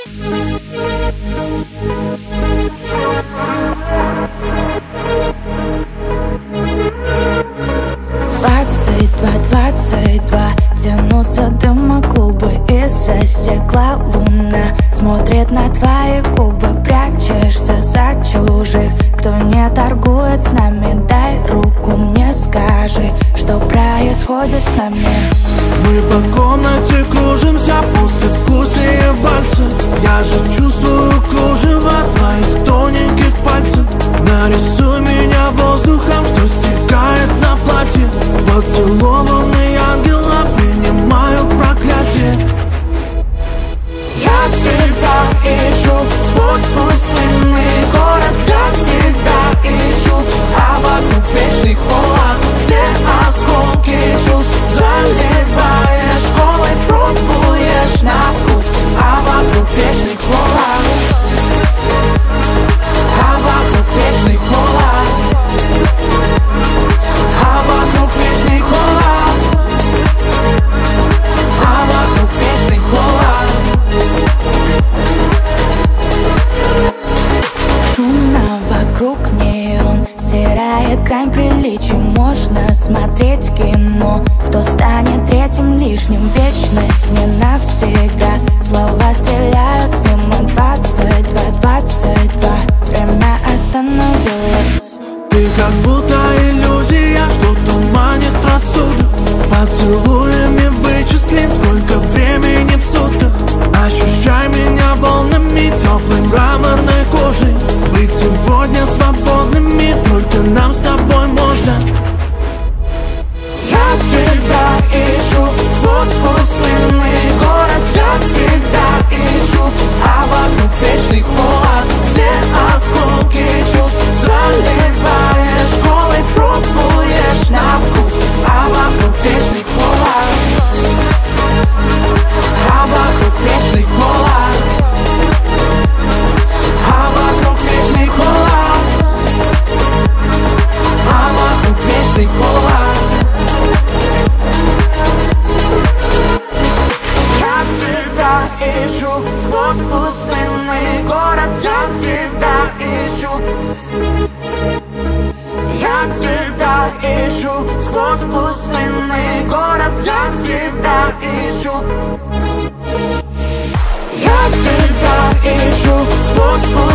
Тянутся дымоклубы, из-за стекла луна смотрит на твои губы. Прячешься за чужих, кто не торгует с нами. Дай руку мне, скажи, что происходит с нами. Мы по комнате кружимся после вкусия вальса. Я же чувствую кружево твоих тоненьких пальцев. Нарисуй меня воздухом, что стекает на платье. Поцелованный ангела, принимаю проклятие. Я тебя ищу сквозь пустынный город. Я тебя ищу, а вокруг вечный холод. Все осколки чувств заливаешь колой, пробуешь на вкус, а вокруг вечный холод. А вокруг вечный холод. А вокруг вечный холод. А вокруг вечный холод. Шумно вокруг неон, стирает грань приличий. Можно смотреть кино, кто станет третьим лишним. Вечность не навсегда, слова стреляют мимо. 22, 22, время остановилось. Ты как будто иллюзия, что туманит рассудок. Поцелуями вычислим, сколько времени в сутках. Ощущай меня волнами теплой мраморной кожей. Быть сегодня свободными только нам с тобой можно. Я тебя ищу сквозь пустынный город. Я тебя ищу, а вокруг вечный холод. Все осколки чувств заливаешь колой, пробуешь на вкус, а вокруг вечный холод. А вокруг вечный холод. А вокруг вечный холод. А вокруг вечный холод. Я тебя ищу сквозь пустынный город. Я тебя ищу. Я тебя ищу сквозь пустынный город. Я тебя ищу. Я тебя ищу сквозь пустынный город.